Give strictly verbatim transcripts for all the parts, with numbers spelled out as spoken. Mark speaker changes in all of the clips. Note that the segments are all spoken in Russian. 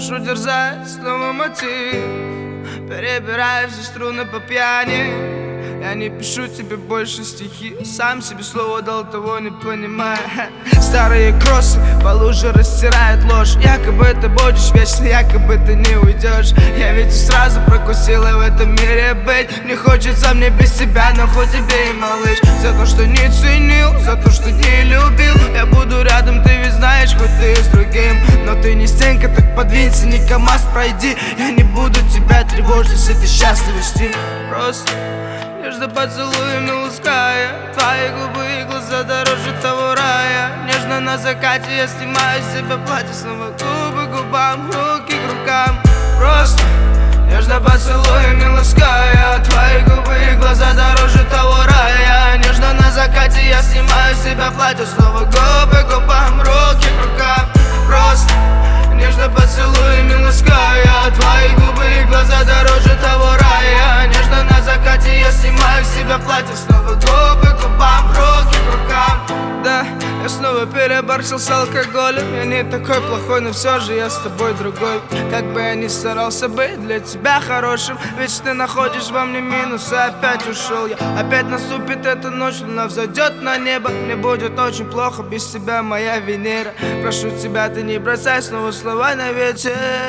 Speaker 1: Прошу дерзать, снова мотив. Перебираю все струны по пьяни. Я не пишу тебе больше стихи, сам себе слово дал, того не понимая. Старые кроссы по луже растирают ложь. Якобы ты будешь вечно, якобы ты не уйдешь. Я ведь сразу прокусила в этом мире быть. Не хочется мне без тебя, но хоть тебе и малыш. За то, что не ценил, за то, что не любил. Я буду рядом, ты ведь знаешь, хоть ты с другим. Но ты не стенка, так подвинься, не КамАЗ пройди. Я не буду тебя тревожить, если ты счастлив с ним. Просто нежно поцелуями лаская твои губы и глаза дороже того рая. Нежно на закате я снимаю с себя платье, снова губы к губам, руки к рукам. Просто нежно поцелуями лаская твои губы и глаза дороже того рая. Нежно на закате я снимаю с себя платье, снова губы к губам, руки к рукам. Просто нежно поцелуями лаская твои губы и глаза дороже того рая. Нежно на закате я снимаю с себя платье, снова губы к губам, руки к рукам. Да, я снова переборщил с алкоголем. Я не такой плохой, но все же я с тобой другой. Как бы я ни старался быть для тебя хорошим, ведь ты находишь во мне минус, и опять ушел я. Опять наступит эта ночь, луна взойдет на небо. Мне будет очень плохо без тебя, моя Венера. Прошу тебя, ты не бросай снова слова на ветер.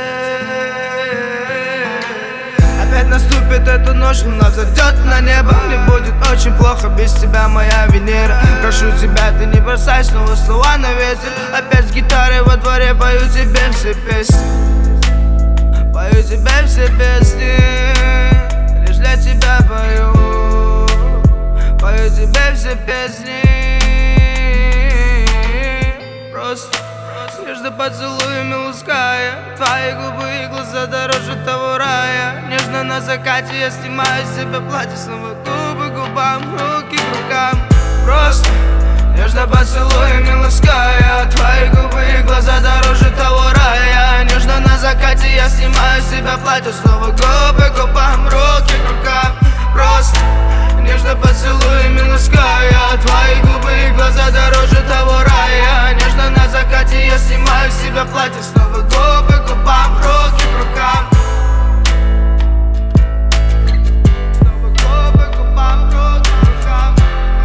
Speaker 1: Опять наступит эта ночь, луна взойдет на небо. Мне будет очень плохо без тебя, моя Венера. Прошу тебя, ты не бросай снова слова на ветер. Опять с гитарой во дворе пою тебе все песни. Пою тебе все песни. Лишь для тебя пою. Пою тебе все песни. Просто нежно поцелуями лаская твои губы и глаза дороже того рая. Нежно на закате я снимаю с себя платье, снова губы к губам, руки к рукам. Просто нежно поцелуями лаская твои губы и глаза дороже того рая. Нежно на закате я снимаю с себя платье, снова губы к губам, руки к рукам. Просто нежно поцелуями лаская твои губы и глаза дороже того рая. Нежно на закате я снимаю с себя платье, снова губы к губам, руки к рукам. Снова губы к губам, руки к рукам.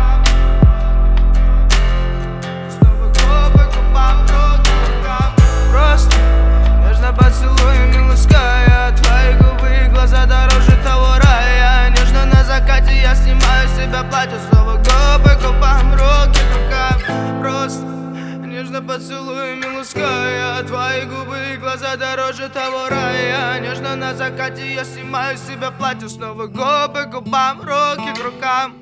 Speaker 1: Снова губы к губам, руки к рукам. Просто нежно поцелуями лаская твои губы и глаза дороже того рая. Нежно на закате я снимаю с себя платье, снова губы к губам, руки к рукам. Просто нежно поцелуями лаская твои губы и глаза дороже того рая. Нежно на закате я снимаю с себя платье, снова губы к губам, руки к рукам.